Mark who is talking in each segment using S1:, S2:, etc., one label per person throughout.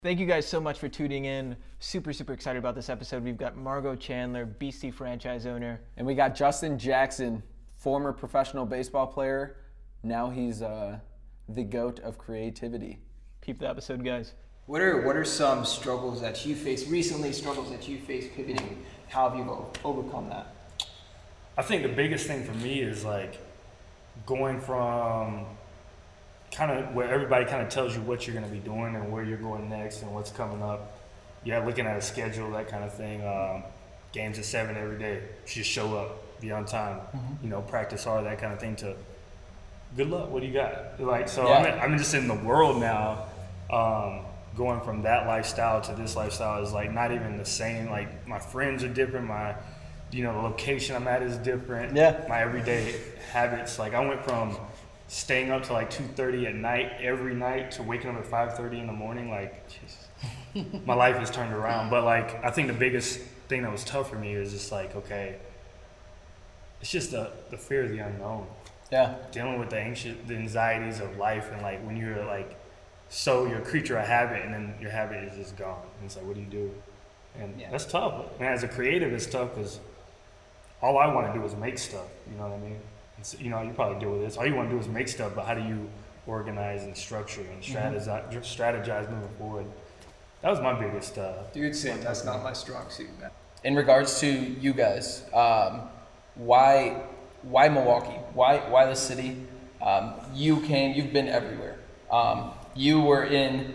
S1: Thank you guys so much for tuning in. Super excited about this episode. We've got Margot Chandler, Beastie franchise owner.
S2: And we got Justin Jackson, former professional baseball player. Now he's the GOAT of creativity.
S1: Keep the episode, guys.
S3: What are some struggles that you faced recently, struggles that you faced pivoting? How have you overcome that?
S4: I think the biggest thing for me is like going from kind of where everybody kind of tells you what you're going to be doing and where you're going next and what's coming up. Yeah, looking at a schedule, that kind of thing. Games at 7 every day. Just show up, be on time. You know, practice hard, that kind of thing. To good luck. What do you got? Like, so yeah. I'm just in the world now. Going from that lifestyle to this lifestyle is like not even the same. Like my friends are different. The location I'm at is different.
S2: Yeah.
S4: My everyday habits. Like I went from staying up to like 2:30 at night every night to waking up at 5:30 in the morning. Like, Jesus, my life has turned around. But like, I think the biggest thing that was tough for me is just like, okay, it's just the fear of the unknown.
S2: Yeah.
S4: Dealing with the anxieties of life, and like when you're like, so you're a creature of habit, and then your habit is just gone. And it's like, what do you do? And that's tough. And as a creative, it's tough because all I want to do is make stuff. You know what I mean? You probably deal with this. All you want to do is make stuff, but how do you organize and structure and strategize moving forward? That was my biggest.
S3: Dude, Sam, that's not my strong suit, man.
S2: In regards to you guys, why Milwaukee? Why the city? You've been everywhere. You were in,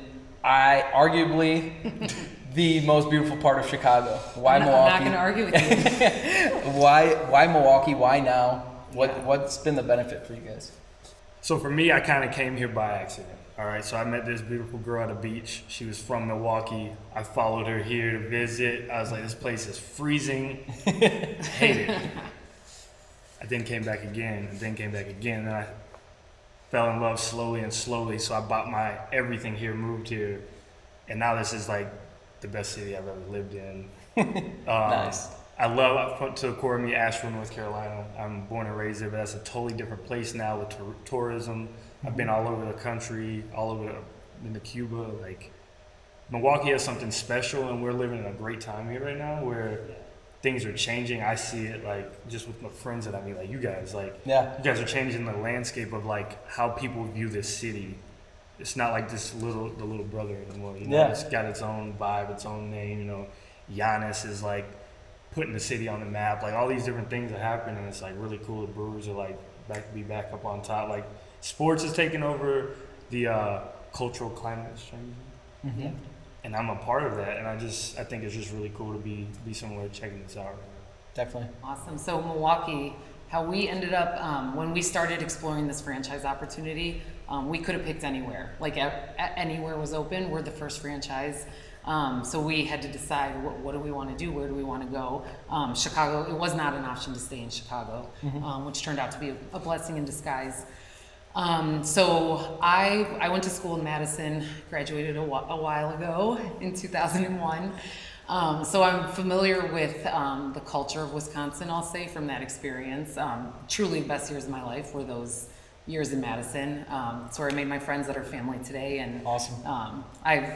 S2: arguably the most beautiful part of Chicago. Why Milwaukee?
S5: I'm not going to argue with you.
S2: Why Milwaukee? Why now? What's been the benefit for you guys?
S4: So for me, I kind of came here by accident. All right, so I met this beautiful girl at a beach. She was from Milwaukee. I followed her here to visit. I was like, this place is freezing. Hate it. I then came back again, and I fell in love slowly. So I bought my everything here, moved here, and now this is like the best city I've ever lived in.
S2: Nice.
S4: I love to the core of me, Asheville, North Carolina. I'm born and raised there, but that's a totally different place now with tourism. I've been all over the country, been to Cuba. Like Milwaukee has something special, and we're living in a great time here right now where things are changing. I see it like just with my friends that I meet, like you guys. Like you guys are changing the landscape of like how people view this city. It's not like the little brother anymore. It's got its own vibe, its own name. Giannis is like putting the city on the map, like all these different things that happen, and it's like really cool. The Brewers are like back up on top. Like sports is taking over, the cultural climate is changing, and I'm a part of that. And I think it's just really cool to be somewhere checking this out.
S2: Definitely.
S5: Awesome. So Milwaukee, how we ended up when we started exploring this franchise opportunity, we could have picked anywhere. Like anywhere was open. We're the first franchise. So we had to decide what do we want to do, where do we want to go. Chicago, it was not an option to stay in Chicago, which turned out to be a blessing in disguise. So I went to school in Madison, graduated a while ago in 2001. So I'm familiar with the culture of Wisconsin, I'll say, from that experience. Truly the best years of my life were those years in Madison. It's where I made my friends that are family today. And
S2: awesome.
S5: I've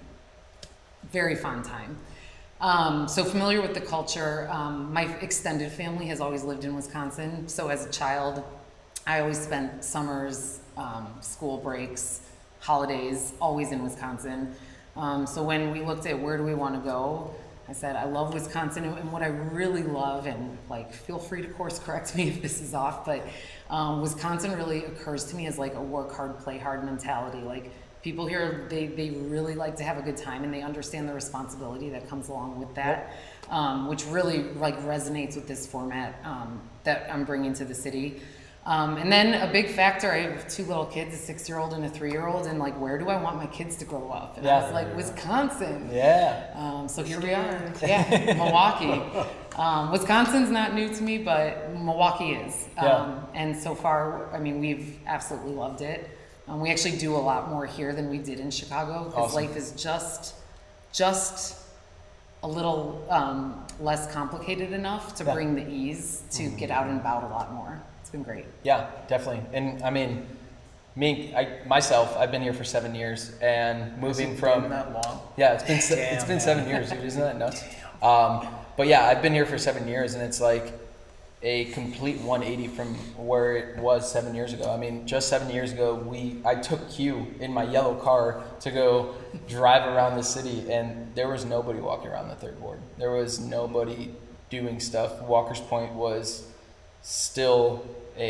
S5: very fun time. So familiar with the culture. My extended family has always lived in Wisconsin. So as a child, I always spent summers, school breaks, holidays, always in Wisconsin. So when we looked at where do we want to go, I said, I love Wisconsin. And what I really love, and like, feel free to course correct me if this is off, but Wisconsin really occurs to me as like a work hard, play hard mentality. Like, people here, they really like to have a good time, and they understand the responsibility that comes along with that, which really like resonates with this format that I'm bringing to the city. And then a big factor, I have 2 little kids, a 6-year-old and a 3-year-old, and like, where do I want my kids to grow up? And I was like, Wisconsin. So here we are. Milwaukee. Wisconsin's not new to me, but Milwaukee is. And so far, I mean, we've absolutely loved it. We actually do a lot more here than we did in Chicago, because life is just a little less complicated enough to bring the ease to get out and about a lot more. It's been great.
S2: Yeah, definitely. And I mean, I've been here for 7 years, and moving from
S3: that long.
S2: yeah, it's been 7 years, dude. Isn't that nuts? But yeah, I've been here for 7 years, and it's like a complete 180 from where it was 7 years ago. I mean, just 7 years ago, I took Q in my yellow car to go drive around the city, and there was nobody walking around the third ward. There was nobody doing stuff. Walker's Point was still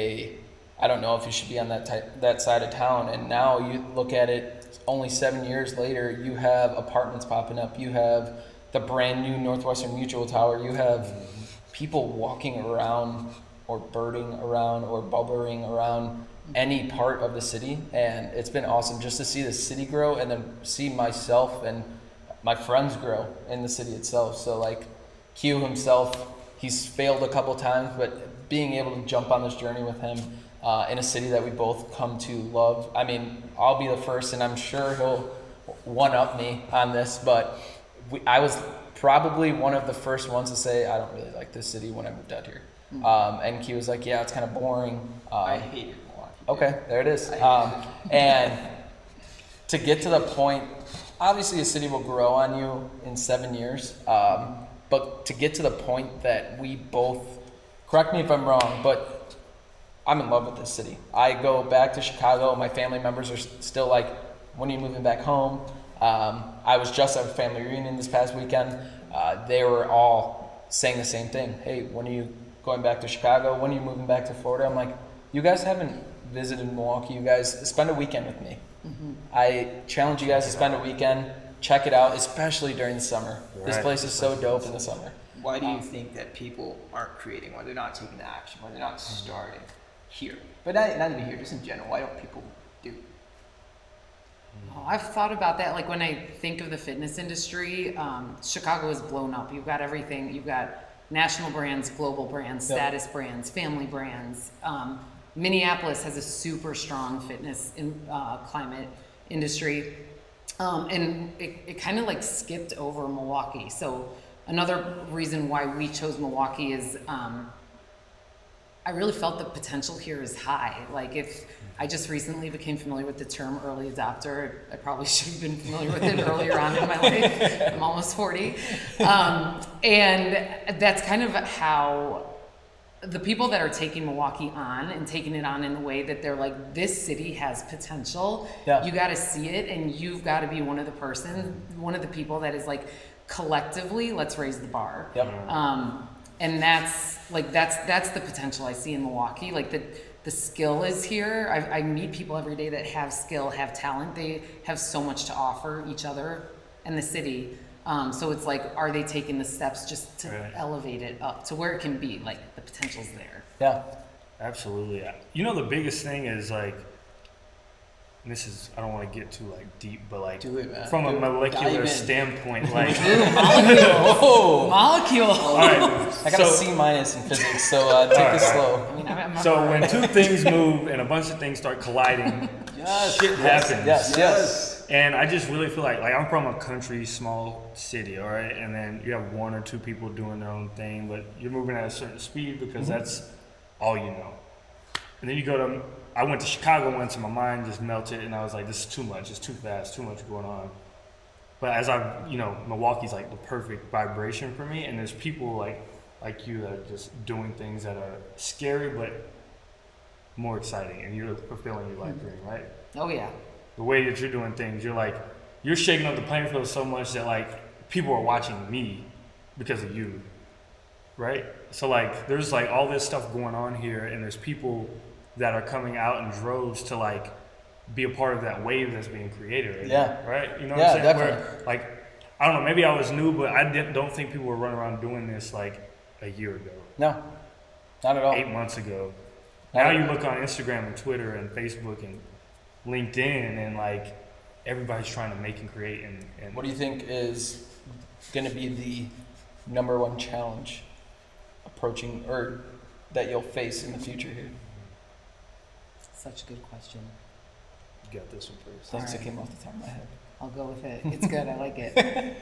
S2: I don't know if you should be on that side of town. And now you look at it, only 7 years later, you have apartments popping up. You have the brand new Northwestern Mutual Tower. You have people walking around or birding around or bubbling around any part of the city. And it's been awesome just to see the city grow and then see myself and my friends grow in the city itself. So like Q himself, he's failed a couple times, but being able to jump on this journey with him in a city that we both come to love. I mean, I'll be the first, and I'm sure he'll one-up me on this, but I was probably one of the first ones to say, I don't really like this city when I moved out here. And Q was like, yeah, it's kind of boring.
S3: I hated Milwaukee.
S2: Okay, there it is. And to get to the point, obviously a city will grow on you in 7 years, but to get to the point that we both, correct me if I'm wrong, but I'm in love with this city. I go back to Chicago. My family members are still like, when are you moving back home? I was just at a family reunion this past weekend. They were all saying the same thing. Hey, when are you going back to Chicago? When are you moving back to Florida? I'm like, you guys haven't visited Milwaukee. You guys spend a weekend with me. Mm-hmm. I challenge you guys to spend a weekend. Check it out, especially during the summer. Right. This place is so dope in the summer.
S3: Why do you think that people aren't creating, why they're not taking the action, why they're not starting here? But not even here, just in general. Why don't people do?
S5: Oh, I've thought about that. Like when I think of the fitness industry, Chicago is blown up. You've got everything. You've got national brands, global brands, status brands, family brands. Minneapolis has a super strong fitness climate industry. And it kind of like skipped over Milwaukee. So another reason why we chose Milwaukee is I really felt the potential here is high. Like if I just recently became familiar with the term early adopter, I probably should have been familiar with it earlier on in my life. I'm almost 40. And that's kind of how the people that are taking Milwaukee on and taking it on in the way that they're like, this city has potential. Yeah. You got to see it, and you've got to be one of the people that is like, collectively, let's raise the bar. Yep. And that's the potential I see in Milwaukee. Like the skill is here. I meet people every day that have skill, have talent. They have so much to offer each other and the city. So it's like, are they taking the steps just to elevate it up to where it can be? Like the potential's there.
S2: Yeah,
S4: absolutely. You know, the biggest thing is like, and this is, I don't want to get too like deep, but like from a molecular standpoint, like
S5: molecule.
S2: All right, I got a C- in physics, so take this slow.
S5: I mean,
S4: so when two things move and a bunch of things start colliding, shit happens.
S2: Yes.
S4: And I just really feel like I'm from a country, small city, all right? And then you have one or two people doing their own thing, but you're moving at a certain speed because that's all you know. And then you go to, I went to Chicago once and my mind just melted and I was like, this is too much, it's too fast, too much going on. But as Milwaukee's like the perfect vibration for me, and there's people like you that are just doing things that are scary but more exciting, and you're fulfilling your life dream, right?
S5: Oh yeah.
S4: The way that you're doing things, you're shaking up the playing field so much that like people are watching me because of you, right? So like there's like all this stuff going on here, and there's people that are coming out in droves to like be a part of that wave that's being created right? You know what I'm saying?
S2: Definitely.
S4: Where, like, I don't know, maybe I was new, but I don't think people were running around doing this like a year ago.
S2: No, not at all.
S4: 8 months ago. Now you look on Instagram and Twitter and Facebook and LinkedIn, and like everybody's trying to make and create. And
S2: what do you think is going to be the number one challenge approaching, or that you'll face in the future here?
S5: Such a good question.
S4: You got this one first.
S2: Thanks, it came off the top of my head.
S5: I'll go with it. It's good. I like it.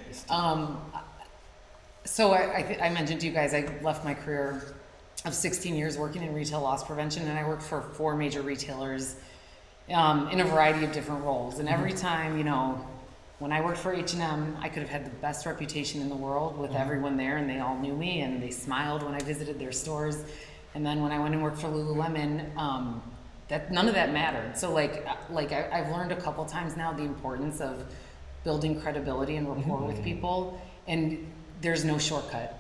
S5: So I mentioned to you guys, I left my career of 16 years working in retail loss prevention, and I worked for 4 major retailers in a variety of different roles. And every time, you know, when I worked for H&M, I could have had the best reputation in the world with everyone there, and they all knew me, and they smiled when I visited their stores. And then when I went and worked for Lululemon, that none of that mattered. So I've learned a couple times now the importance of building credibility and rapport with people, and there's no shortcut.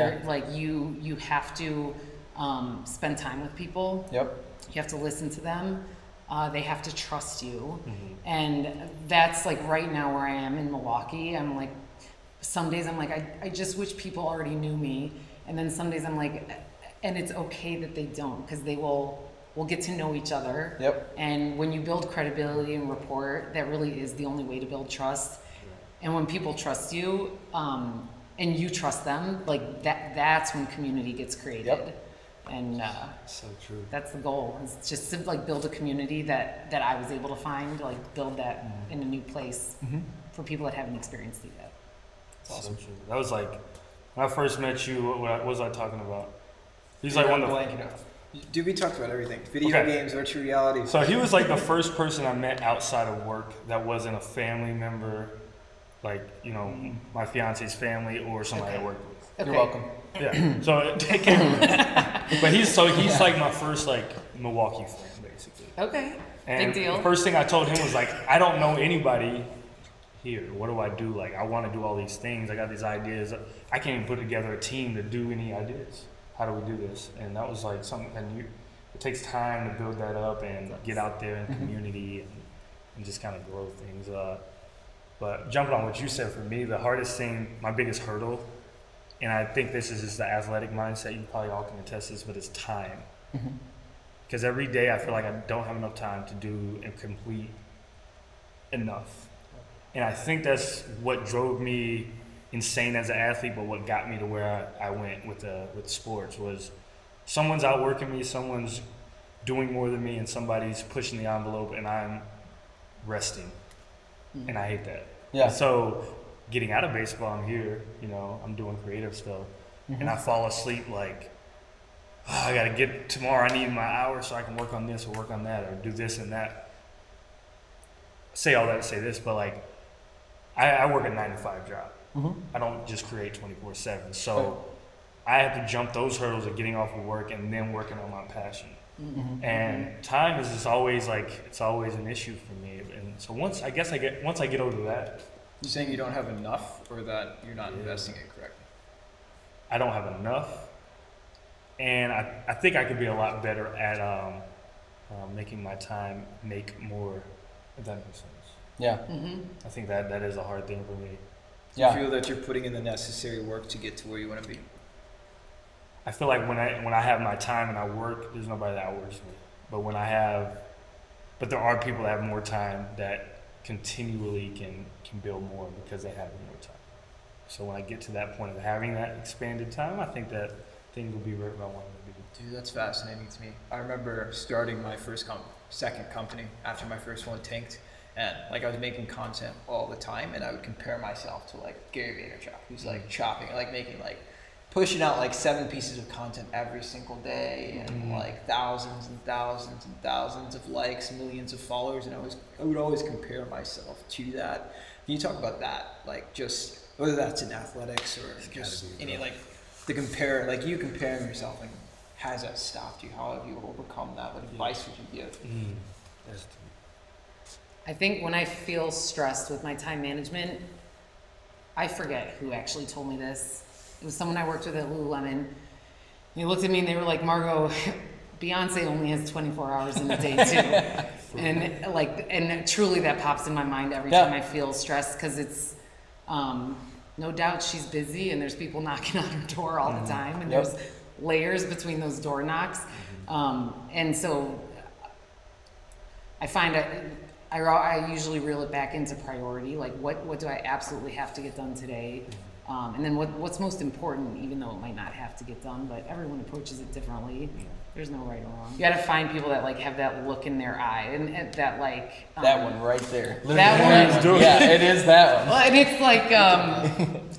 S5: You have to spend time with people.
S2: Yep.
S5: You have to listen to them. They have to trust you. And that's like right now where I am in Milwaukee. I'm like, some days I'm like, I just wish people already knew me. And then some days I'm like, and it's okay that they don't, because we'll get to know each other.
S2: Yep.
S5: And when you build credibility and rapport, that really is the only way to build trust. And when people trust you, and you trust them, like that's when community gets created.
S2: Yep.
S5: And
S4: So true.
S5: that's the goal, is just to like build a community that I was able to find, like build that in a new place for people that haven't experienced it yet.
S4: Awesome. So true. That was like, when I first met you, what was I talking about? He's like one of the...
S3: Dude, we talked about everything. Video games, virtual reality.
S4: So he was like the first person I met outside of work that wasn't a family member, like, you know, my fiance's family or somebody I worked with.
S5: Okay.
S2: You're welcome.
S4: Yeah. So it came but he's like my first like Milwaukee friend, basically.
S5: Okay.
S4: And
S5: Big deal.
S4: the first thing I told him was like, I don't know anybody here. What do I do? Like, I want to do all these things. I got these ideas. I can't even put together a team to do any ideas. How do we do this? And that was like something, and it takes time to build that up and get out there in community and just kind of grow things. But jumping on what you said, for me, the hardest thing, my biggest hurdle, and I think this is just the athletic mindset, you probably all can attest to this, but it's time. Because every day I feel like I don't have enough time to do and complete enough. And I think that's what drove me insane as an athlete, but what got me to where I went with sports was someone's outworking me, someone's doing more than me, and somebody's pushing the envelope, and I'm resting. And I hate that.
S2: Yeah.
S4: And so getting out of baseball, I'm here, you know, I'm doing creative stuff, and I fall asleep like, oh, I gotta get tomorrow, I need my hours so I can work on this or work on that or do this and that. Say all that to say this, but like, I work a 9-to-5 job. I don't just create 24/7. So I have to jump those hurdles of getting off of work and then working on my passion. And time is just always like, it's always an issue for me. And so once I get over that,
S3: You're saying you don't have enough, or that you're not investing it correctly?
S4: I don't have enough. And I think I could be a lot better at making my time make more, if that makes sense.
S2: Yeah.
S4: I think that is a hard thing for me.
S3: Do you feel that you're putting in the necessary work to get to where you want to be?
S4: I feel like when I have my time and I work, there's nobody that outworks me. But there are people that have more time that continually can build more because they have more time. So when I get to that point of having that expanded time, I think that things will be where I want them to be.
S3: Dude, that's fascinating to me. I remember starting my second company after my first one tanked, and like I was making content all the time, and I would compare myself to like Gary Vaynerchuk, who's like chopping, like making like pushing out like 7 pieces of content every single day, and like thousands and thousands and thousands of likes, millions of followers, and I would always compare myself to that. Can you talk about that, like just whether that's in athletics or just any like the compare, like you comparing yourself, and has that stopped you? How have you overcome that? What advice would you give?
S5: I think when I feel stressed with my time management, I forget who actually told me this. It was someone I worked with at Lululemon. They looked at me and they were like, Margot, Beyonce only has 24 hours in a day too. and truly that pops in my mind every time I feel stressed, because it's, no doubt she's busy and there's people knocking on her door all the time, and there's layers between those door knocks. And so I find I usually reel it back into priority, like what do I absolutely have to get done today? And then what's most important, even though it might not have to get done, but everyone approaches it differently. There's no right or wrong. You gotta find people that like have that look in their eye, and that like
S2: that one right there.
S5: That one.
S2: Yeah, it is that one.
S5: Well, and it's like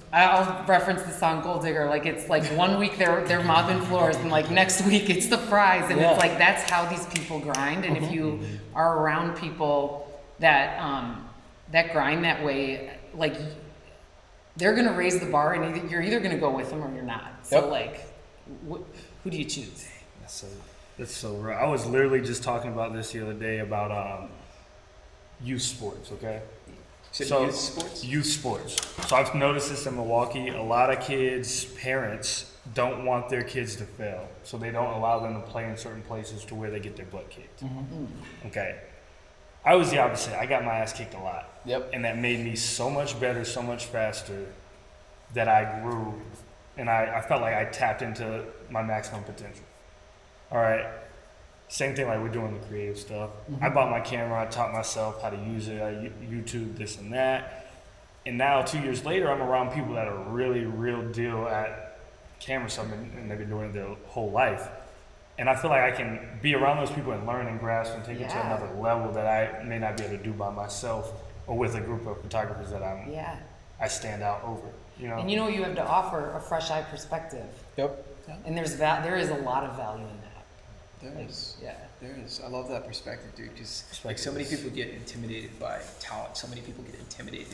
S5: I'll reference the song Gold Digger. Like it's like 1 week they're mopping floors, and like next week it's the fries, and
S1: Yeah.
S5: it's like that's how these people grind. And if you are around people that that grind that way, like they're gonna raise the bar, and you're either gonna go with them or you're not. So
S2: Yep.
S5: like, who do you choose?
S4: That's so right. I was literally just talking about this the other day about youth sports. Okay.
S3: So youth sports?
S4: Youth sports. So I've noticed this in Milwaukee. A lot of kids' parents don't want their kids to fail, so they don't allow them to play in certain places to where they get their butt kicked. Okay. I was the opposite. I got my ass kicked a lot.
S2: Yep.
S4: And that made me so much better, so much faster that I grew, and I felt like I tapped into my maximum potential. All right. Same thing like we're doing the creative stuff. I bought my camera, I taught myself how to use it, I YouTube this and that. And now 2 years later, I'm around people that are really real deal at camera stuff, and they've been doing it their whole life. And I feel like I can be around those people and learn and grasp and take it to
S5: Yeah.
S4: another level that I may not be able to do by myself or with a group of photographers that
S5: Yeah.
S4: I stand out over. You know?
S5: And you know what you have to offer? A fresh eye perspective.
S2: Yep.
S5: And there is a lot of value in that.
S3: There is.
S5: Yeah.
S3: There is. I love that perspective, dude. Because like so many people get intimidated by talent. So many people get intimidated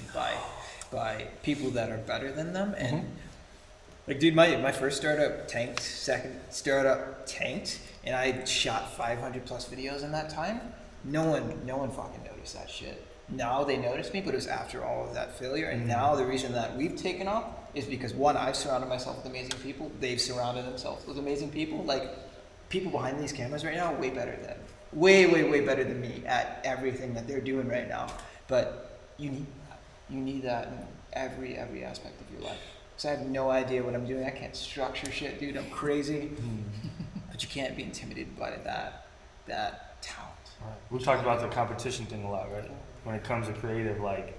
S3: by people that are better than them. And like, dude, my first startup tanked. Second startup tanked, and I shot 500 plus videos in that time. No one fucking noticed that shit. Now they notice me, but it was after all of that failure. And now the reason that we've taken off is because one, I've surrounded myself with amazing people. They've surrounded themselves with amazing people. Like, people behind these cameras right now are way better than, way better than me at everything that they're doing right now. But you need that in every aspect of your life. Because I have no idea what I'm doing. I can't structure shit, dude. I'm crazy. But you can't be intimidated by that talent.
S4: We've talked about the competition thing a lot, right? When it comes to creative, like,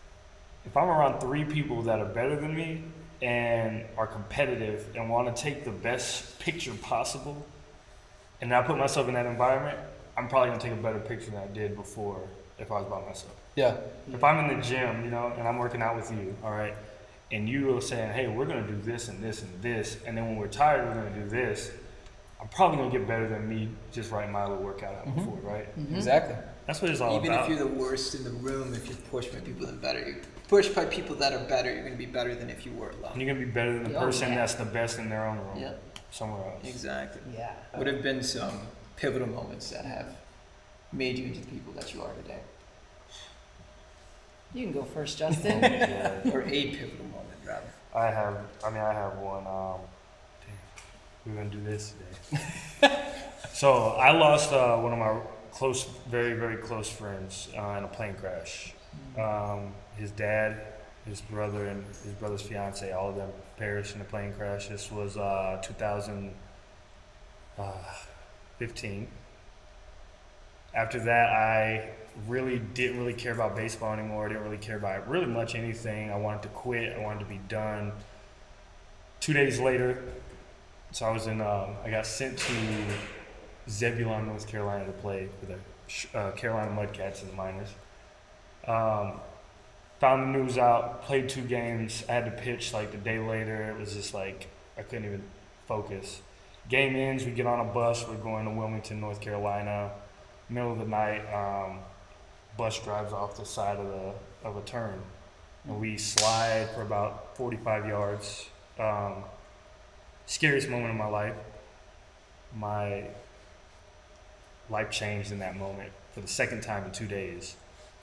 S4: if I'm around 3 people that are better than me and are competitive and want to take the best picture possible, and I put myself in that environment, I'm probably going to take a better picture than I did before if I was by myself.
S2: Yeah.
S4: If I'm in the gym, you know, and I'm working out with you, all right, and you are saying, hey, we're going to do this and this and this, and then when we're tired, we're going to do this, I'm probably going to get better than me just writing my little workout out before, right?
S2: Exactly.
S4: That's what it's all
S3: Even
S4: about.
S3: if you're the worst in the room, if you're pushed by people that are better, you're pushed by people that are better, you're going to be better than if you were alone.
S4: And you're going to be better than the
S5: Oh,
S4: person
S5: yeah.
S4: that's the best in their own room,
S3: Yeah.
S4: somewhere else.
S3: Exactly.
S5: Yeah.
S3: What have been some pivotal moments that have made you into the people that you are today?
S5: You can go first, Justin.
S4: Yeah.
S3: Or a pivotal moment, rather.
S4: I have one. We're gonna do this today. So I lost one of my very, very close friends in a plane crash. His dad, his brother, and his brother's fiance, all of them perished in a plane crash. This was 2015. After that, I didn't really care about baseball anymore. I didn't really care about really much anything. I wanted to quit. I wanted to be done. 2 days later, so I was I got sent to Zebulon, North Carolina to play for the Carolina Mudcats in the minors. Found the news out, played 2 games. I had to pitch like the day later. It was just like I couldn't even focus. Game ends, we get on a bus. We're going to Wilmington, North Carolina. Middle of the night, bus drives off the side of a turn, and we slide for about 45 yards. Scariest moment of my life. My life changed in that moment for the second time in 2 days.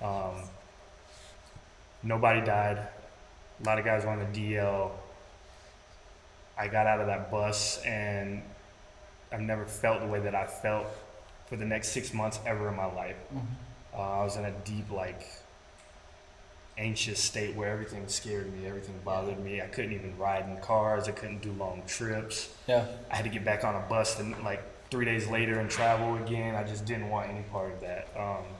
S4: Nobody died. A lot of guys were on the DL. I got out of that bus, and I've never felt the way that I felt for the next 6 months ever in my life. I was in a deep, anxious state where everything scared me, everything bothered me. I couldn't even ride in cars. I couldn't do long trips.
S2: Yeah.
S4: I had to get back on a bus and 3 days later and travel again. I just didn't want any part of that.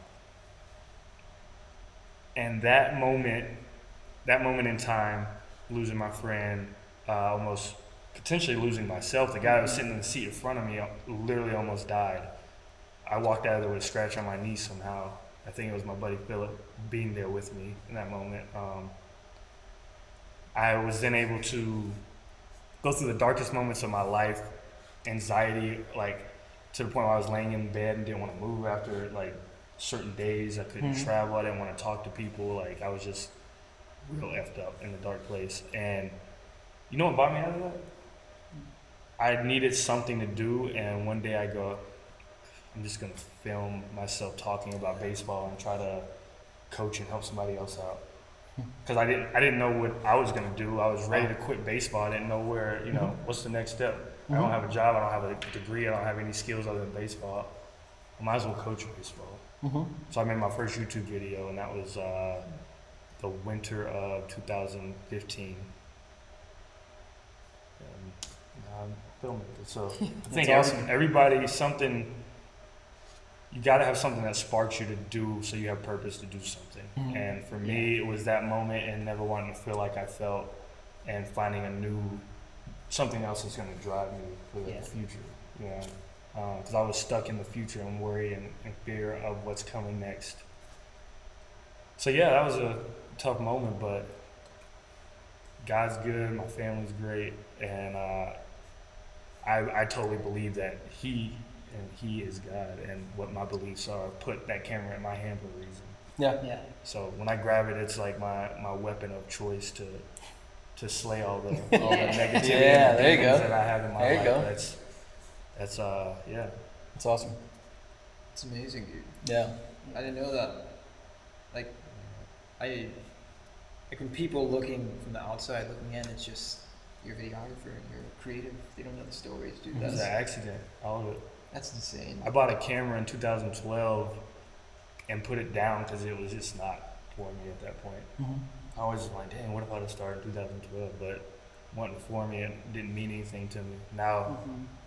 S4: And that moment in time, losing my friend, almost potentially losing myself. The guy who was sitting in the seat in front of me literally almost died. I walked out of there with a scratch on my knee somehow. I think it was my buddy Philip being there with me in that moment. I was then able to go through the darkest moments of my life, anxiety, like to the point where I was laying in bed and didn't want to move after like certain days. I couldn't travel. I didn't want to talk to people. Like I was just real effed up in the dark place. And you know what brought me out of that? I needed something to do, and one day I go, I'm just gonna film myself talking about baseball and try to coach and help somebody else out. Because I didn't know what I was gonna do. I was ready to quit baseball. I didn't know where, you know, what's the next step. I don't have a job. I don't have a degree. I don't have any skills other than baseball. I might as well coach baseball. So I made my first YouTube video, and that was the winter of 2015. And now I'm filming it. So I think
S2: awesome.
S4: everybody, you got to have something that sparks you to do, so you have purpose to do something. And for me, it was that moment and never wanting to feel like I felt, and finding something else that's going to drive me for the future. You know, because I was stuck in the future and worry and fear of what's coming next. So yeah, that was a tough moment, but God's good, my family's great, and I totally believe that He is God, and what my beliefs are put that camera in my hand for a reason.
S2: Yeah.
S4: So when I grab it, it's like my weapon of choice to slay all the negativity and
S2: there you go.
S4: that I have in my
S2: There you
S4: life.
S2: go.
S4: That's
S2: It's awesome.
S3: It's amazing, dude.
S2: Yeah.
S3: I didn't know that. Like when people looking from the outside looking in, it's just you're a videographer and you're creative. They don't know the stories, dude.
S4: It was an accident, all of it.
S3: That's insane.
S4: I bought a camera in 2012 and put it down because it was just not for me at that point. I was just like, dang, what if I'd have started in 2012? But it wasn't for me, and didn't mean anything to me. Now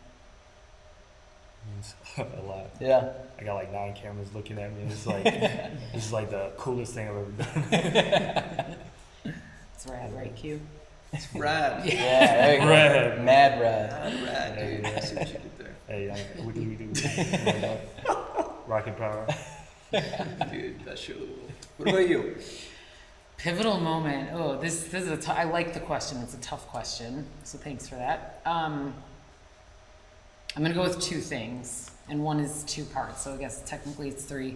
S4: it means a lot.
S2: Yeah.
S4: I got like 9 cameras looking at me. It's like this is like the coolest thing I've ever done.
S5: It's rad, right, Q?
S3: It's rad.
S2: Yeah, there you go.
S4: Rad.
S2: Mad rad.
S3: Rad, dude. I see what you did there.
S4: Hey, what do we do? Rocket power.
S3: Dude, that's so cool. What about you?
S5: Pivotal moment. Oh, this is I like the question. It's a tough question, so thanks for that. I'm gonna go with 2 things, and one is 2 parts. So I guess technically it's 3.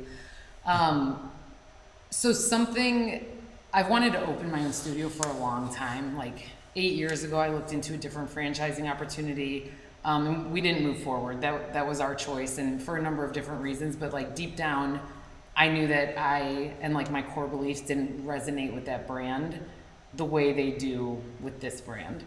S5: So something I've wanted to open my own studio for a long time. Like 8 years ago, I looked into a different franchising opportunity, and we didn't move forward. That was our choice, and for a number of different reasons. But like deep down, I knew that like my core beliefs didn't resonate with that brand the way they do with this brand.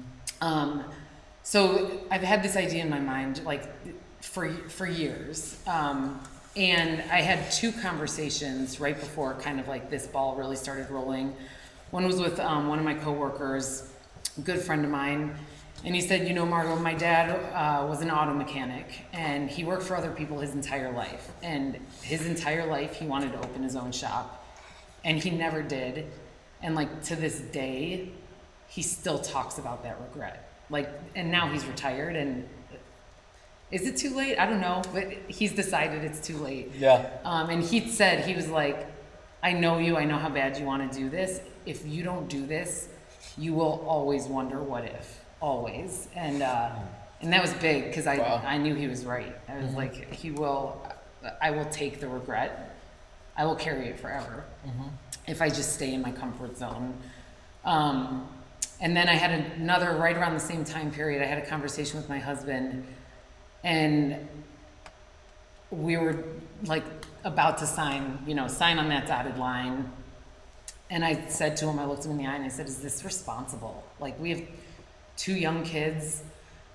S5: So I've had this idea in my mind like for years. And I had 2 conversations right before kind of like this ball really started rolling. One was with one of my coworkers, a good friend of mine. And he said, you know, Margo, my dad was an auto mechanic, and he worked for other people his entire life. And his entire life, he wanted to open his own shop, and he never did. And like to this day, he still talks about that regret. Like, and now he's retired, and is it too late? I don't know, but he's decided it's too late.
S2: Yeah.
S5: And he said, he was like, I know you, I know how bad you want to do this. If you don't do this, you will always wonder what if. Always. And that was big because I knew he was right. I was like, I will take the regret. I will carry it forever if I just stay in my comfort zone. And then I had another, right around the same time period, I had a conversation with my husband, and we were like about to sign on that dotted line. And I said to him, I looked him in the eye and I said, is this responsible? Like, we have 2 young kids.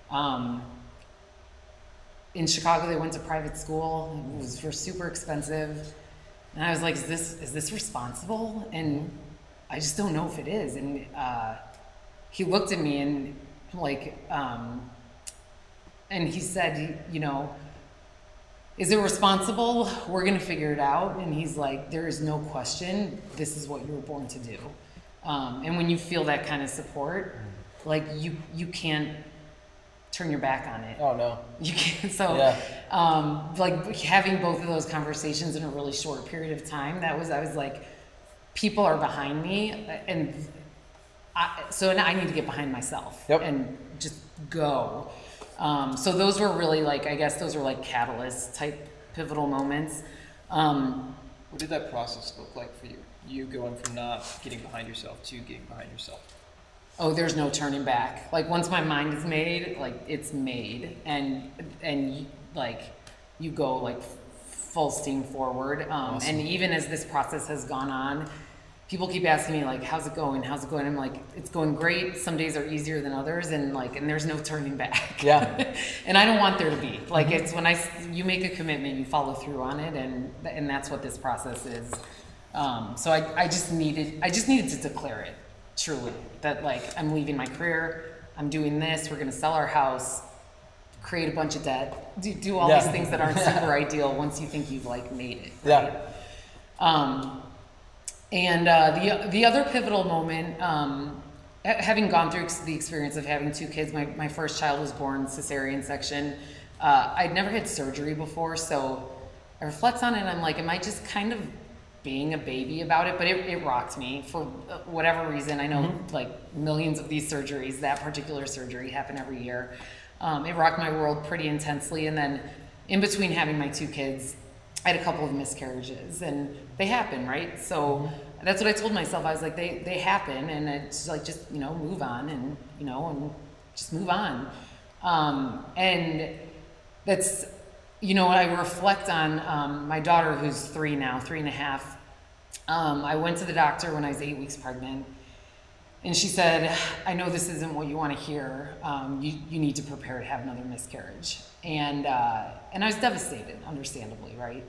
S5: In Chicago, they went to private school. It was super expensive. And I was like, is this responsible? And I just don't know if it is. And he looked at me and like, and he said, you know, is it responsible? We're gonna figure it out. And he's like, there is no question, this is what you were born to do. And when you feel that kind of support, like you can't turn your back on it.
S2: Oh no.
S5: You can't. So, like having both of those conversations in a really short period of time, I was like, people are behind me, and so now I need to get behind myself
S2: Yep.
S5: and just go. So those were really like, I guess those were like catalyst type pivotal moments.
S3: What did that process look like for you? You going from not getting behind yourself to getting behind yourself?
S5: Oh, there's no turning back. Like once my mind is made, like it's made, and like you go like full steam forward. And even as this process has gone on, people keep asking me like, "How's it going? How's it going?" I'm like, "It's going great. Some days are easier than others, and there's no turning back."
S2: Yeah.
S5: And I don't want there to be. Like it's when you make a commitment, you follow through on it, and that's what this process is. So I just needed to declare it. Truly, that like I'm leaving my career, I'm doing this, we're gonna sell our house, create a bunch of debt, do all these things that aren't super ideal once you think you've like made it. Right?
S2: Yeah.
S5: And the other pivotal moment, having gone through the experience of having 2 kids, my first child was born cesarean section. I'd never had surgery before, so I reflect on it and I'm like, am I just kind of being a baby about it? But it rocked me for whatever reason. I know like millions of these surgeries, that particular surgery happen every year. It rocked my world pretty intensely. And then in between having my 2 kids, I had a couple of miscarriages and they happen, right? So that's what I told myself. I was like, they happen, and it's like, just, move on and just move on. And that's, I reflect on my daughter who's 3 now, 3.5. I went to the doctor when I was 8 weeks pregnant, and she said, "I know this isn't what you want to hear. You need to prepare to have another miscarriage." And I was devastated, understandably, right?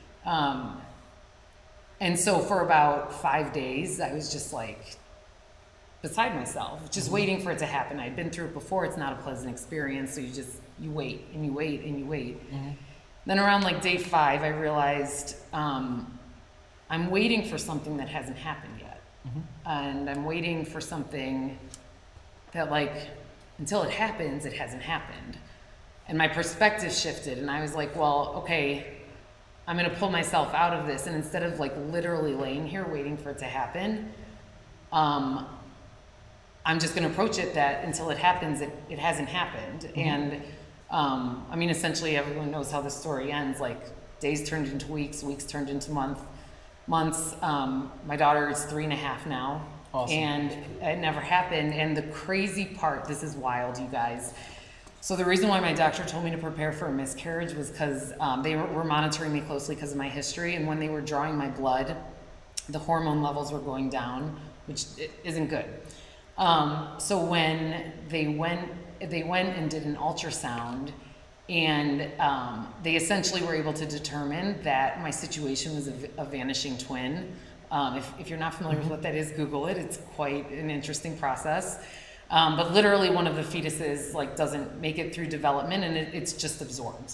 S5: And so for about 5 days, I was just like beside myself, just waiting for it to happen. I'd been through it before. It's not a pleasant experience, so you wait and you wait and you wait. Then around like day 5, I realized I'm waiting for something that hasn't happened yet. And I'm waiting for something that, like, until it happens, it hasn't happened. And my perspective shifted, and I was like, well, okay, I'm gonna pull myself out of this, and instead of like literally laying here waiting for it to happen, I'm just gonna approach it that until it happens, it hasn't happened. And I mean, essentially everyone knows how the story ends. Like, days turned into weeks, weeks turned into months. My daughter is 3.5 now.
S2: Awesome.
S5: And it never happened. And the crazy part, this is wild, you guys. So the reason why my doctor told me to prepare for a miscarriage was because they were monitoring me closely because of my history. And when they were drawing my blood, the hormone levels were going down, which isn't good. So when they went and did an ultrasound, and they essentially were able to determine that my situation was a vanishing twin. If you're not familiar with what that is, Google it. It's quite an interesting process. But literally one of the fetuses like doesn't make it through development, and it's just absorbed.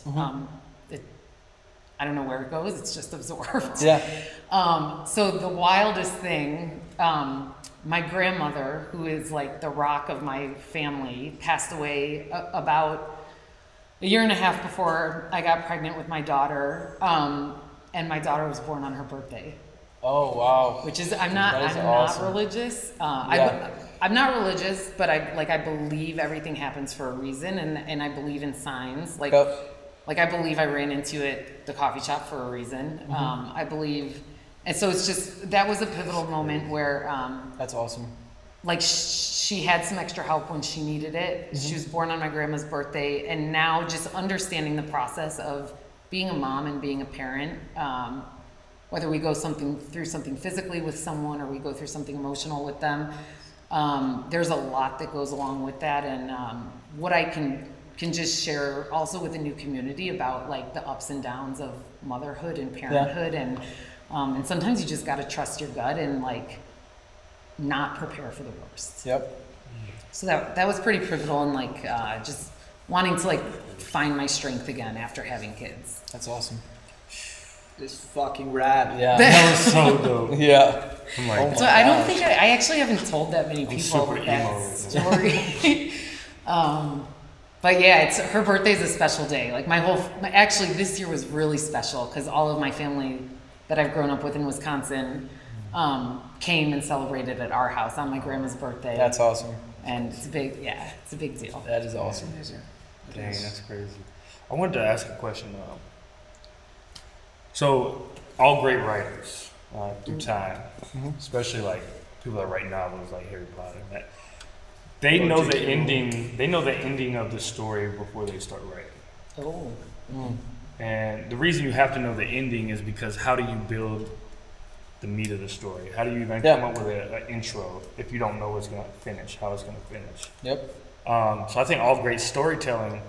S5: I don't know where it goes, it's just absorbed.
S2: Yeah.
S5: So the wildest thing, my grandmother, who is like the rock of my family, passed away about 1.5 years before I got pregnant with my daughter. And my daughter was born on her birthday.
S2: Oh, wow.
S5: Which is, I'm not religious. I'm not religious, but I believe everything happens for a reason, and I believe in signs. Like I believe I ran into the coffee shop for a reason. I believe, and so it's just, that was a pivotal moment where
S2: That's awesome.
S5: like she had some extra help when she needed it. She was born on my grandma's birthday, and now just understanding the process of being a mom and being a parent, whether we go through something physically with someone or we go through something emotional with them, there's a lot that goes along with that. And what I can just share also with the new community about like the ups and downs of motherhood and parenthood, and sometimes you just got to trust your gut and like not prepare for the worst.
S2: Yep.
S5: So that was pretty pivotal, and like just wanting to like find my strength again after having kids.
S2: That's awesome.
S3: This fucking rad.
S2: Yeah.
S4: That was so dope.
S2: Yeah.
S4: I'm like,
S2: Oh my
S5: So I don't
S2: gosh.
S5: think I actually haven't told that many people
S4: super emo
S5: that
S4: right
S5: story. But yeah, her birthday's a special day. Like actually this year was really special because all of my family that I've grown up with in Wisconsin came and celebrated at our house on my grandma's birthday.
S2: That's awesome.
S5: And it's a big, it's a big deal.
S2: That is awesome.
S4: Dang, that's crazy. I wanted to ask a question. So, all great writers through time, especially like people that write novels like Harry Potter, they know the ending. They know the ending of the story before they start writing.
S5: Oh.
S4: And the reason you have to know the ending is because how do you build the meat of the story? How do you then come up with an intro if you don't know what's going to finish, how it's going to finish?
S2: Yep.
S4: So I think all great storytelling,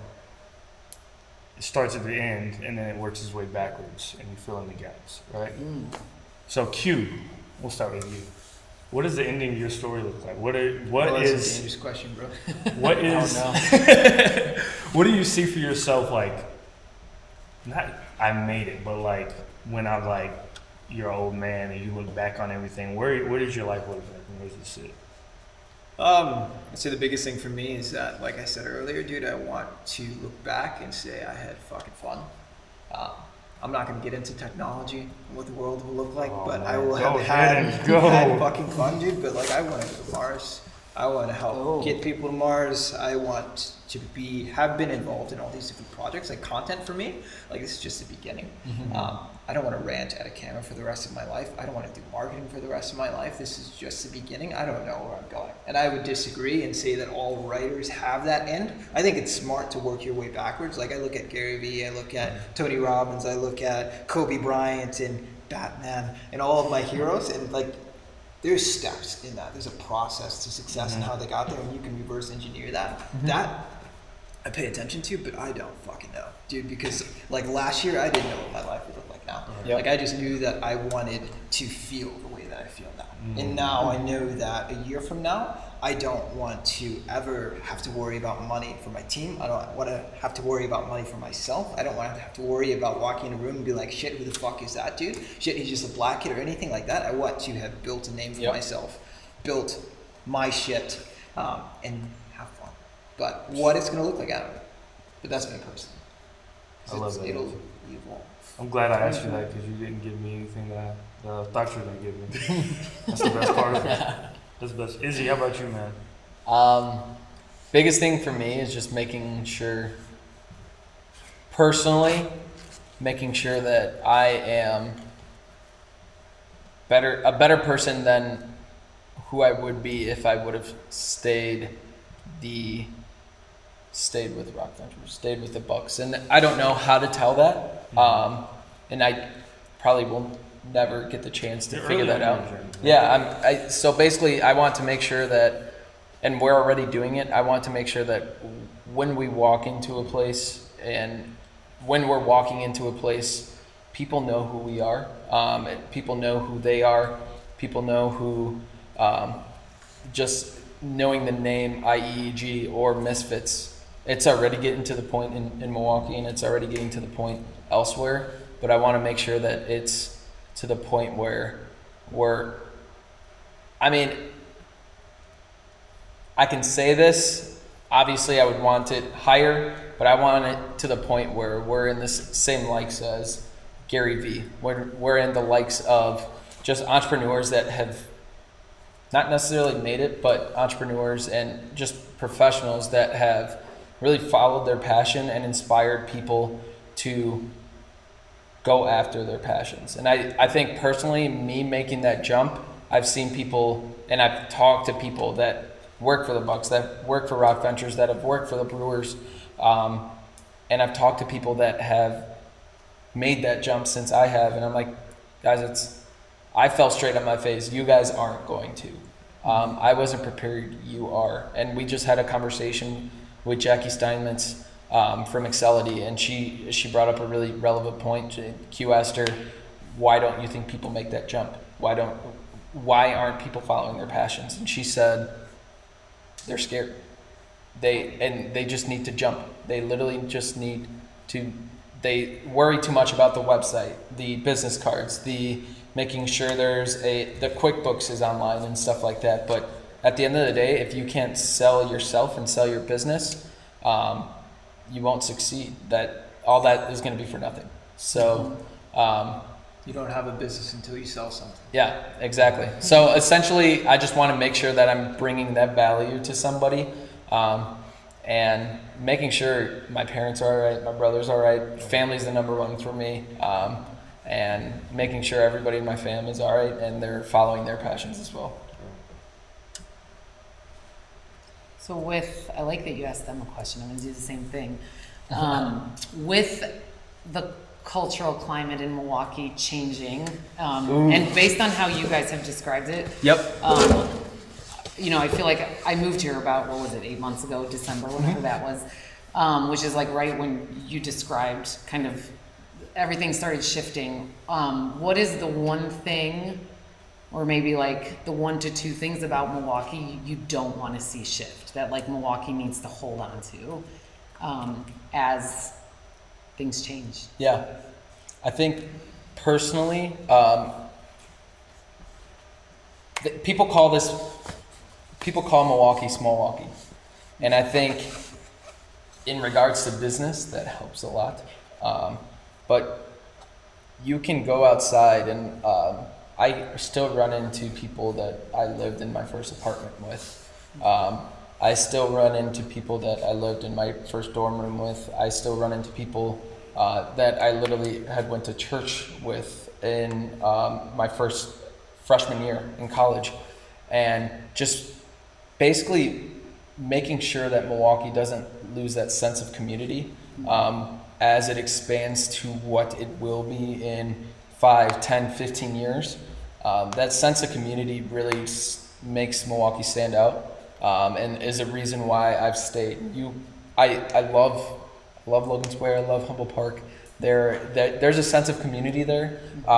S4: it starts at the end and then it works its way backwards and you fill in the gaps, right? So Q, we'll start with you. What does the ending of your story look like? What
S3: That's a dangerous question, bro.
S4: what is what do you see for yourself, like, not I made it, but like when I'm like you're an old man and you look back on everything, where does your life look like and where does it sit?
S3: I'd say the biggest thing for me is that, like I said earlier, dude, I want to look back and say I had fucking fun. I'm not going to get into technology and what the world will look like, but I will have had fucking fun, dude. But like, I want to go to Mars. I want to help get people to Mars. I want to have been involved in all these different projects. Like content for me, like this is just the beginning. I don't want to rant at a camera for the rest of my life. I don't want to do marketing for the rest of my life. This is just the beginning. I don't know where I'm going. And I would disagree and say that all writers have that end. I think it's smart to work your way backwards. Like I look at Gary Vee, I look at Tony Robbins, I look at Kobe Bryant and Batman and all of my heroes, and like there's steps in that. There's a process to success and how they got there, and you can reverse engineer that. That I pay attention to, but I don't fucking know, dude, because like last year I didn't know what my life would look like now. Like I just knew that I wanted to feel the way that I feel now. And now I know that a year from now, I don't want to ever have to worry about money for my team. I don't want to have to worry about money for myself. I don't want to have to worry about walking in a room and be like, shit, who the fuck is that dude? Shit, he's just a black kid or anything like that. I want to have built a name for myself, built my shit, and have fun. But what it's going to look like, I don't know. But that's me personally.
S4: I love that.
S3: It'll evolve.
S4: I'm glad I asked you that because you didn't give me anything that I thought you were going to give me. That's the best part of it. That's the best. Izzy, how about you, man?
S2: Biggest thing for me is just making sure, personally, making sure that I am a better person than who I would be if I would have stayed with Rock Ventures, stayed with the Bucks. And I don't know how to tell that. And I probably will never get the chance to figure that out. Yeah, so basically I want to make sure that, and we're already doing it, I want to make sure that when we walk into a place and when we're walking into a place, people know who we are, people know who they are, people know who, just knowing the name IEEG or Misfits, it's already getting to the point in Milwaukee and it's already getting to the point elsewhere, but I want to make sure that it's to the point where I can say this, obviously I would want it higher, but I want it to the point where we're in the same likes as Gary Vee. We're in the likes of just entrepreneurs that have not necessarily made it, but entrepreneurs and just professionals that have really followed their passion and inspired people to go after their passions. And I think personally, me making that jump, I've seen people and I've talked to people that work for the Bucks, that work for Rock Ventures, that have worked for the Brewers, and I've talked to people that have made that jump since I have, and I'm like, guys, I fell straight on my face. You guys aren't going to. I wasn't prepared. You are. And we just had a conversation with Jackie Steinmetz from Excelity, and she brought up a really relevant point. Q asked her, why don't you think people make that jump? Why aren't people following their passions? And she said, they're scared. They just need to jump. They literally just need to, they worry too much about the website, the business cards, the making sure the QuickBooks is online and stuff like that. But at the end of the day, if you can't sell yourself and sell your business, you won't succeed. All that is going to be for nothing. So
S3: You don't have a business until you sell something.
S2: Yeah, exactly. So essentially, I just want to make sure that I'm bringing that value to somebody, and making sure my parents are all right, my brother's all right, family's the number one for me, and making sure everybody in my fam is all right and they're following their passions as well.
S5: So I like that you asked them a question. I'm going to do the same thing. With the cultural climate in Milwaukee changing, and based on how you guys have described it,
S2: Yep.
S5: I feel like I moved here about, 8 months ago, December, whenever that was, which is like right when you described kind of everything started shifting. What is the one thing, or maybe like the 1 to 2 things about Milwaukee you don't want to see shift, that like Milwaukee needs to hold on to as things change?
S2: Yeah. I think personally, people call Milwaukee small Milwaukee. And I think in regards to business, that helps a lot. But you can go outside and I still run into people that I lived in my first apartment with. I still run into people that I lived in my first dorm room with. I still run into people that I literally had went to church with in my first freshman year in college. And just basically making sure that Milwaukee doesn't lose that sense of community as it expands to what it will be in 5, 10, 15 years. That sense of community really makes Milwaukee stand out, and is a reason why I've stayed. I love Logan Square. I love Humboldt Park. There's a sense of community there,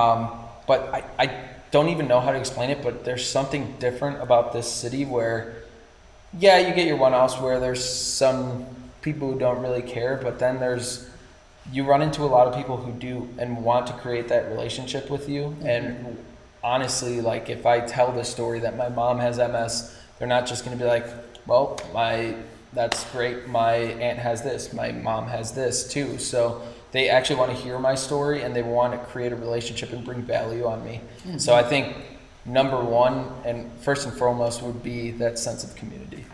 S2: but I don't even know how to explain it. But there's something different about this city where, yeah, you get your one-offs where there's some people who don't really care, but then you run into a lot of people who do and want to create that relationship with you. Mm-hmm. And honestly, like if I tell the story that my mom has MS, they're not just going to be like, well, that's great, my aunt has this, my mom has this too. So they actually want to hear my story and they want to create a relationship and bring value on me. Mm-hmm. So I think number one and first and foremost would be that sense of community.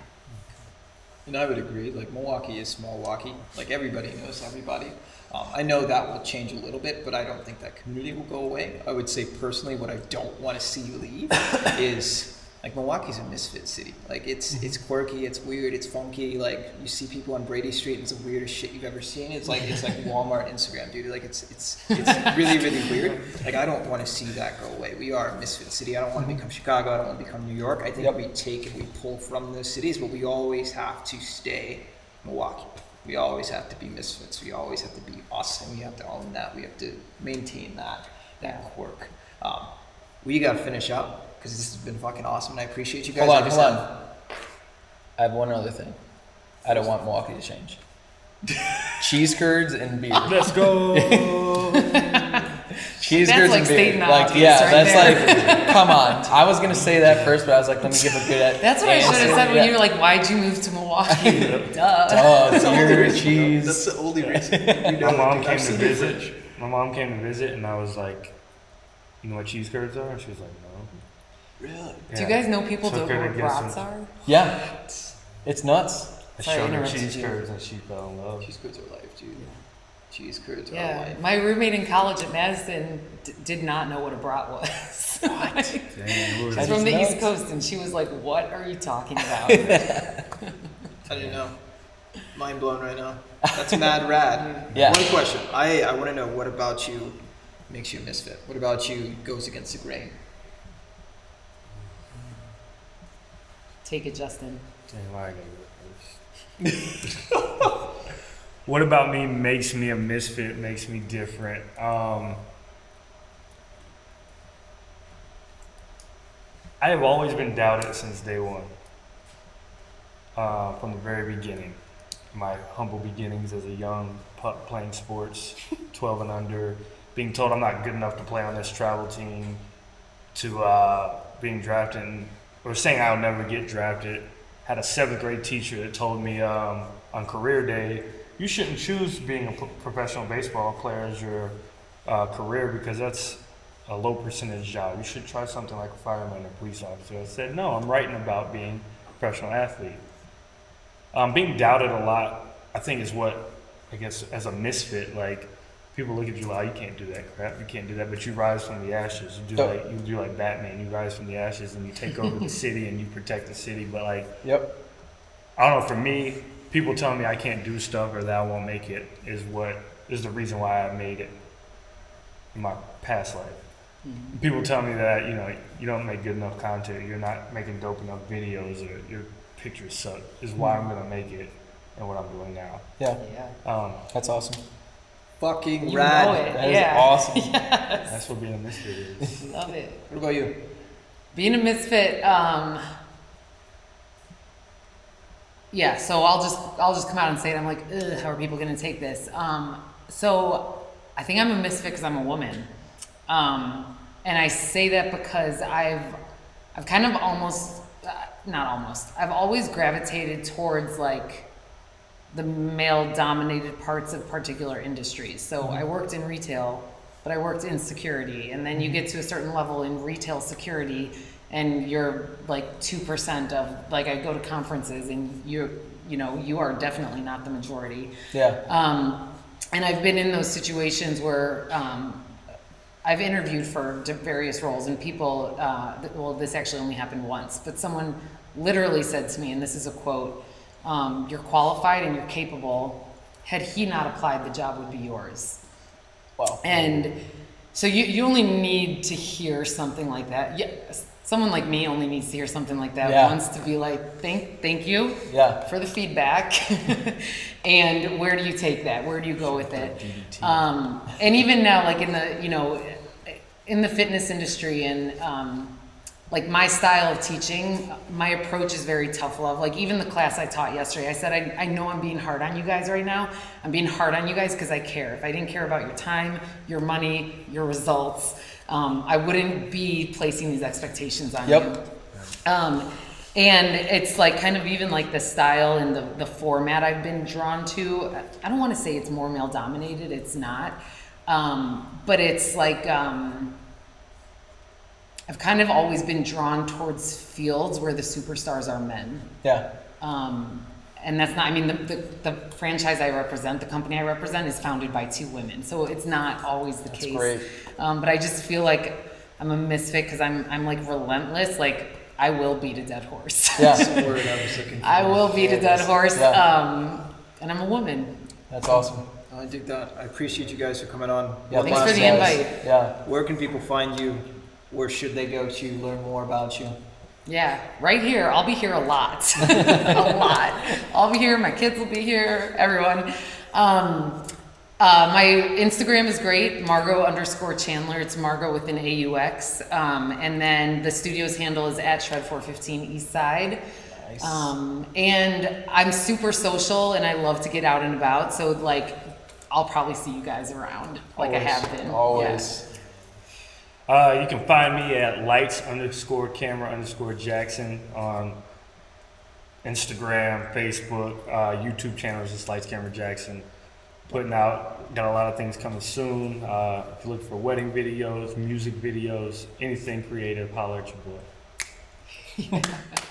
S3: And I would agree, like Milwaukee is small Milwaukee, like everybody knows everybody. I know that will change a little bit, but I don't think that community will go away. I would say personally what I don't want to see leave is, like, Milwaukee's a misfit city. Like it's quirky, it's weird, it's funky. Like you see people on Brady Street and it's the weirdest shit you've ever seen. It's like Walmart Instagram, dude. Like it's really, really weird. Like I don't want to see that go away. We are a misfit city. I don't want to become Chicago. I don't want to become New York. I think we take and we pull from those cities, but we always have to stay Milwaukee. We always have to be misfits. We always have to be us, and we have to own that. We have to maintain that quirk. We got to finish up because this has been fucking awesome, and I appreciate you guys.
S2: Hold on. I have one other thing. I don't want Milwaukee to change. Cheese curds and beer.
S4: Let's go.
S2: Cheese
S5: That's
S2: curds
S5: like
S2: and
S5: state
S2: beer.
S5: knowledge
S2: Like, yeah,
S5: right
S2: that's
S5: there.
S2: like, come on. I was gonna say that first, but I was like, let me give a good.
S5: That's what I should have said when you were like, "Why'd you move to Milwaukee?" Duh.
S2: Beer, cheese.
S3: That's the only reason.
S4: My mom came to visit. My mom came to visit, and I was like, "You know what cheese curds are?" She was like, "No."
S3: Really?
S5: Do you guys know people
S4: Took
S5: don't know
S4: her
S5: what
S4: to get
S5: brats
S4: some-
S5: are?
S2: Yeah, it's nuts.
S4: I
S5: Sorry, I
S4: showed her
S5: interrupted
S4: cheese
S5: you.
S4: curds, and she fell in love.
S3: Cheese curds are life, dude. Cheese curds are
S5: Yeah,
S3: life.
S5: my roommate in college at Madison did not know what a brat was.
S4: Damn,
S5: She's
S2: That
S5: from
S2: is
S5: the
S2: nuts.
S5: East Coast, and she was like, "What are you talking about?"
S3: I didn't know. Mind blown right now. That's mad rad.
S2: Yeah.
S3: One question. I want to know, what about you makes you a misfit? What about you goes against the grain?
S5: Take it, Justin.
S4: Damn, I gotta go first. What about me makes me a misfit, makes me different? I have always been doubted since day one. From the very beginning. My humble beginnings as a young pup playing sports, 12 and under, being told I'm not good enough to play on this travel team, to being drafted, or saying I'll never get drafted. Had a 7th grade teacher that told me on career day, you shouldn't choose being a professional baseball player as your career because that's a low percentage job. You should try something like a fireman or police officer. I said, no, I'm writing about being a professional athlete. Being doubted a lot, I think, is what, I guess, as a misfit, like, people look at you like, you can't do that crap, you can't do that, but you rise from the ashes. You do like Batman, you rise from the ashes and you take over the city and you protect the city. But like, I don't know, for me, people telling me I can't do stuff or that I won't make it is the reason why I made it in my past life. Mm-hmm. People tell me that, you know, you don't make good enough content, you're not making dope enough videos, or your pictures suck, is why I'm gonna make it and what I'm doing now.
S2: That's awesome.
S3: Fucking
S5: You
S3: rad.
S5: know it.
S2: That is awesome.
S5: Yes.
S4: That's what being a misfit is.
S5: Love it.
S3: What about you?
S5: Being a misfit, yeah, so I'll just come out and say it. I'm like, ugh, how are people gonna take this? So I think I'm a misfit because I'm a woman. And I say that because I've kind of I've always gravitated towards like the male-dominated parts of particular industries. So I worked in retail, but I worked in security, and then you get to a certain level in retail security, and you're like 2% of, like, I go to conferences, and you are definitely not the majority. And I've been in those situations where I've interviewed for various roles, and people, well, this actually only happened once, but someone literally said to me, and this is a quote, "You're qualified and you're capable. Had he not applied, the job would be yours."
S2: Wow.
S5: And so you only need to hear something like that. Yeah, someone like me only needs to hear something like that once to be like, thank you for the feedback. And where do you take that? Where do you go with it? And even now, like in the fitness industry, and like my style of teaching, my approach is very tough love. Like even the class I taught yesterday, I said, I know I'm being hard on you guys right now. I'm being hard on you guys because I care. If I didn't care about your time, your money, your results, I wouldn't be placing these expectations on you. And it's like kind of even like the style and the format I've been drawn to. I don't want to say it's more male dominated, it's not. But it's like, I've kind of always been drawn towards fields where the superstars are men. And that's not, I mean, the franchise I represent, the company I represent, is founded by 2 women. So it's not always the case.
S2: Great.
S5: But I just feel like I'm a misfit because I'm like relentless. Like I will beat a dead horse.
S3: That's the word I was looking for.
S5: I will beat a dead horse. And I'm a woman.
S2: That's awesome.
S3: I dig that. I appreciate you guys for coming on.
S5: Thanks for the invite.
S3: Where can people find you? Where should they go to learn more about you?
S5: Yeah, right here. I'll be here a lot. A lot. I'll be here. My kids will be here. Everyone. My Instagram is great. Margot_Chandler. It's Margot with an AUX. And then the studio's handle is @Shred415 Eastside.
S2: Nice.
S5: And I'm super social and I love to get out and about. So like, I'll probably see you guys around like
S2: Always.
S5: I have been.
S2: Always.
S4: You can find me at lights_camera_Jackson on Instagram, Facebook, YouTube channel is just Lights Camera Jackson. Got a lot of things coming soon. If you look for wedding videos, music videos, anything creative, holler at your boy.